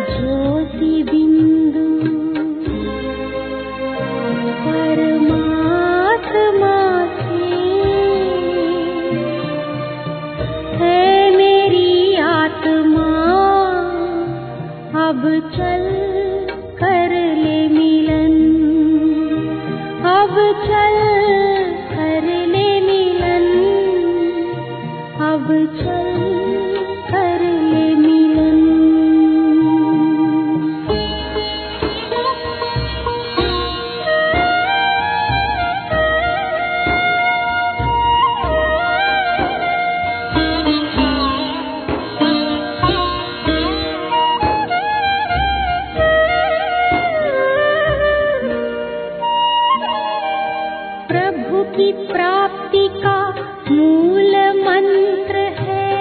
ज्योति बिंदु परमात्मा से है मेरी आत्मा, अब चल कर ले मिलन, अब चल कर ले मिलन, अब चल कर ले मिलन। प्रभु की प्राप्ति का मूल मंत्र है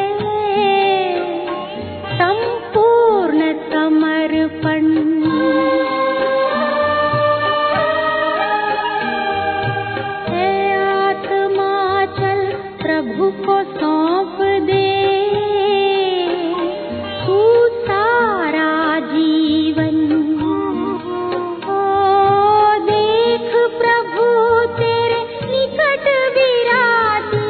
संपूर्ण समर्पण। है आत्मा चल प्रभु को सौंप दे, तू सारा जीवन। ओ देख प्रभु तेरे निकट विराजे,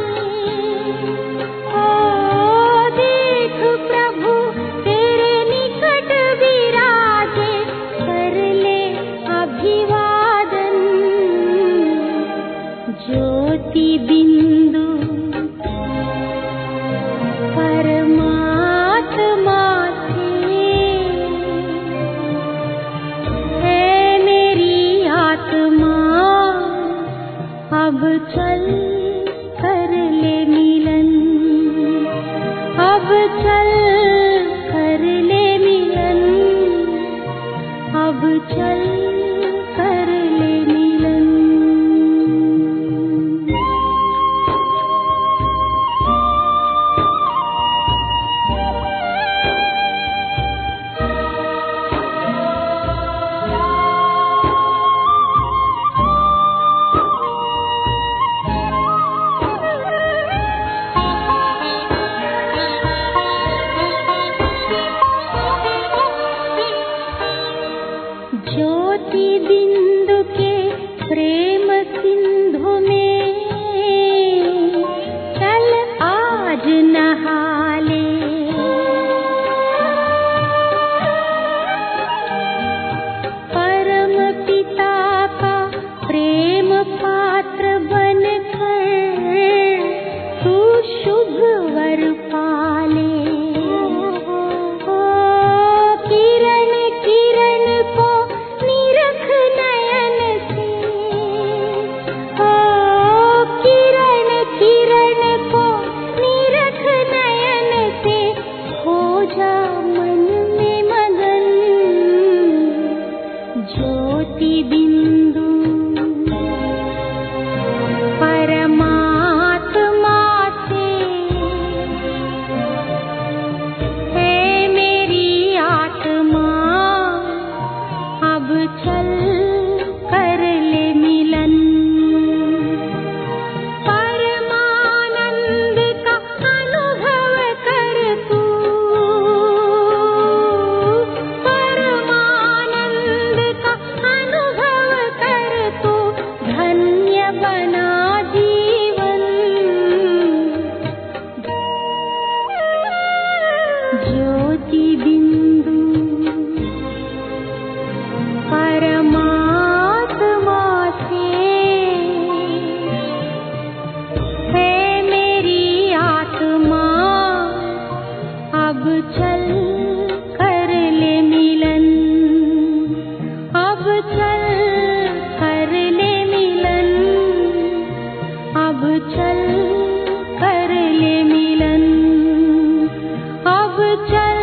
ओ देख प्रभु तेरे निकट विराजे, कर ले अभिवादन। ज्योति बिंदु परमात्मा से है मेरी आत्मा, अब चल कर ले मिलन, अब चल कर ले मिलन, अब चल कर ले मिलन। ज्योति बिंदु के प्रेम सिंधु में चल आज नहा ले, परम पिता का प्रेम पात्र बनकर तू शुभ वर पाले। ओ किरण किरण को निरख नयन से, ओ किरण किरण को निरख नयन से, हो जा मन में मगन। ज्योति बिंदु परमात्मा से है मेरी आत्मा, अब चल कर ले मिलन। परमानंद का अनुभव कर तू, परमानंद का अनुभव कर तू, धन्य बना जीवन। ज्योति बिंदु परमात्मा से है मेरी आत्मा, अब चल कर ले मिलन, अब चल कर ले मिलन, अब चल कर ले मिलन, अब चल